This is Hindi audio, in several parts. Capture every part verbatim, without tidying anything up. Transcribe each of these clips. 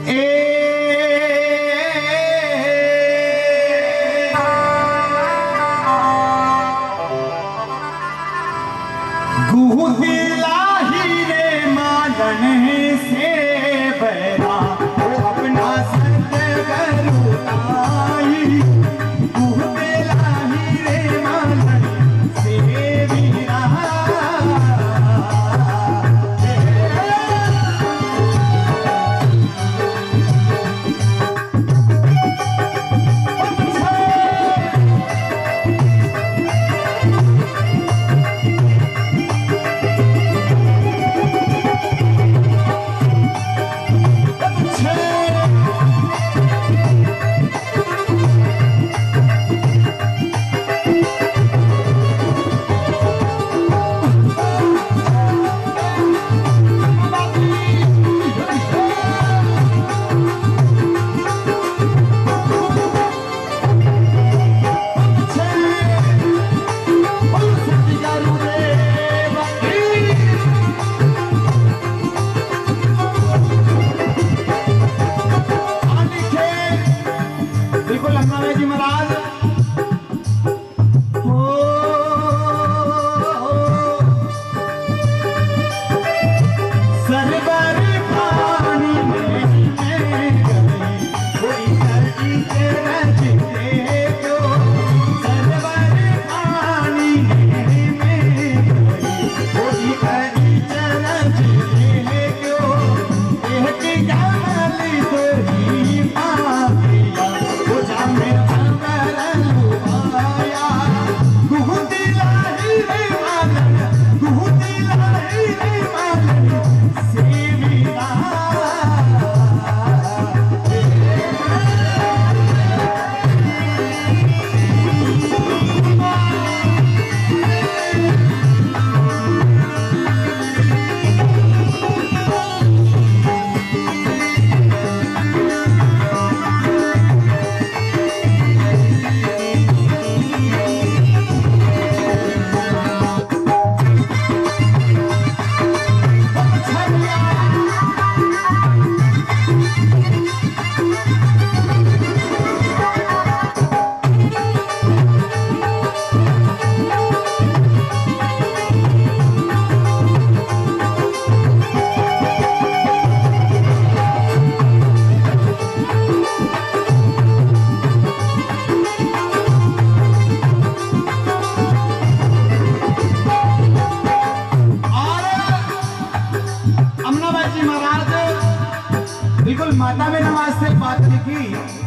माता में नमाज से बात लिखी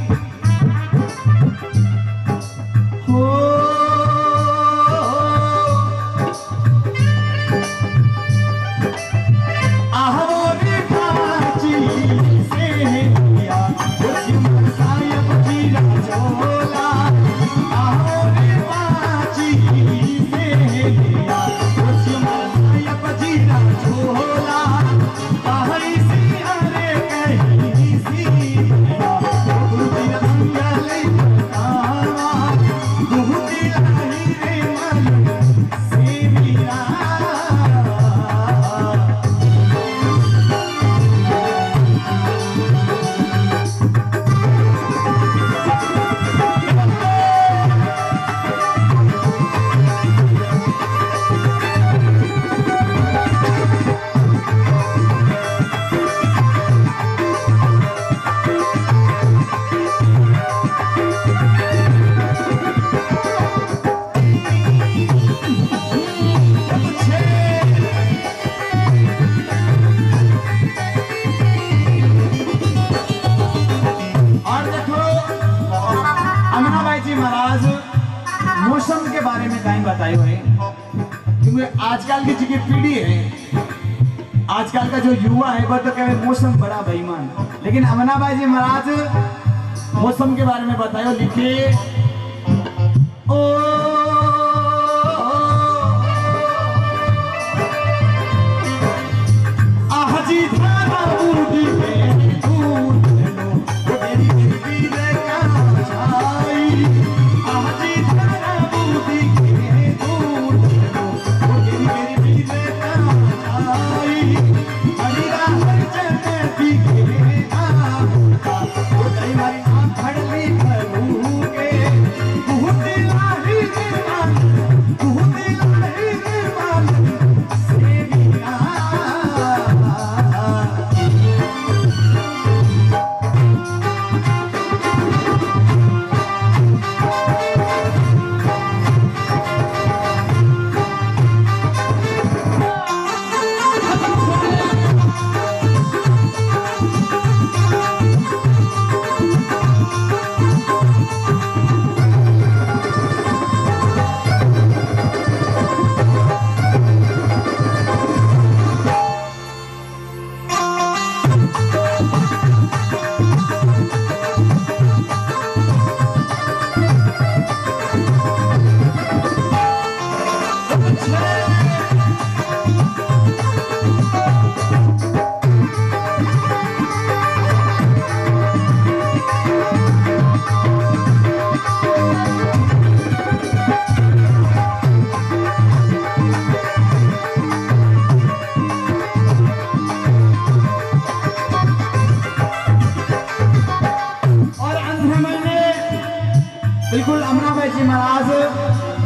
हो आहवोरी काची से दिया उसी सायब की राजोला आहवोरी काची से दिया उसी सायब की राजोला आहरी सी हरे कहीं सी गुरुजी रंगले कावा गुरुजी लाई रे मन से मीरा मौसम के बारे में कहीं बताए हुए क्योंकि आजकल की जो पीढ़ी है, आजकल का जो युवा है वो तो कहे मौसम बड़ा बेईमान, लेकिन अमनाबाई जी महाराज मौसम के बारे में बताए लिखे ओ आजी धारा बूढ़ी में दूध लो वो मेरी बीबी रे का छाई आजी Oh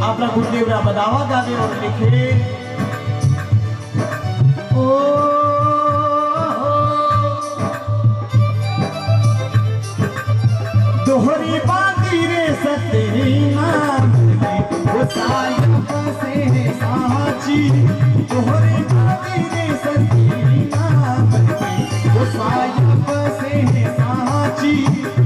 आपला गुरुदेवरा बदावा गावे और लिखे ओ दोहरी बाती रे सतीना वो सायब से साची दोहरी बाती रे सतीना वो सायब से साची